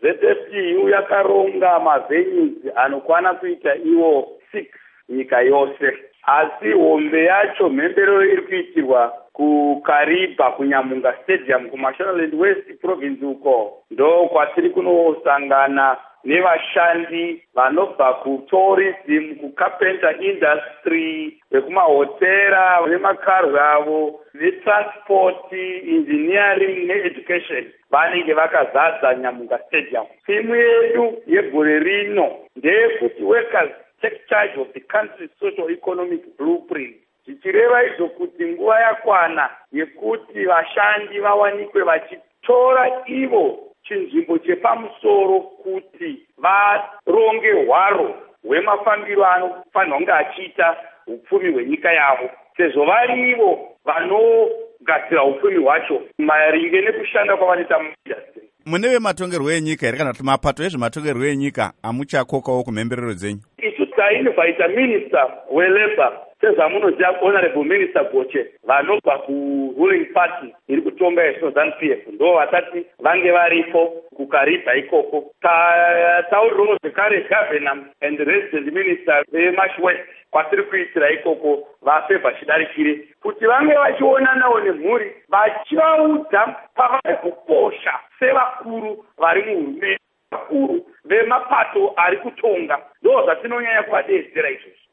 ZSTU yakaronga mavenues anokwana kuita iwo 6 nyika yose, asi hombe yacho mhemberero iri kuitirwa kuKariba kuNyamunga Stadium kuMashonaland West Province uko ndo kwatiri kunosangana nevashandi vanobva kutourism, kucarpenter industry, vekumahotera, vemakaro avo, vetransport, engineering needucation vanenge vakazadza Nyamunga Stadium. Timu yedu yegore rino ndeyekuti workers take charge of the country's socio-economic blueprint. Zvichireva izvo kuti nguva yakwana yekuti vashandi vawanikwe vachitora ivo chinzvimbo chepamusoro kuti varonge hwaro hwemafambiro anofanirwa kunge achiita upfumi hwenyika yavo, sezvo vari ivo vanogadzira upfumi hwacho maringe nekushanda kwavanoita muindastry. Mune vematongerwo enyika here kana kuti mapato ezvematongerwo enyika amuchakokawo kumhemberero dzenyu? Isu tainvita minister welabor sezvamunoziva honorable minister Goche vanobva kuruling party iri kutonga yeZANU-PF ndo vasati vange varipo kuKariba ikoko. Taurirowo zvekare governor and resident minister veMarsh West kwatiri kuitira ikoko vafevha chidarikire kuti vange vachionanawo nemhuri vachivaudza pavari kukosha sevakuru vari muhurumende, vakuru vemapato ari kutonga, ndo zvatinonyanya kuvadedzera izvozvo.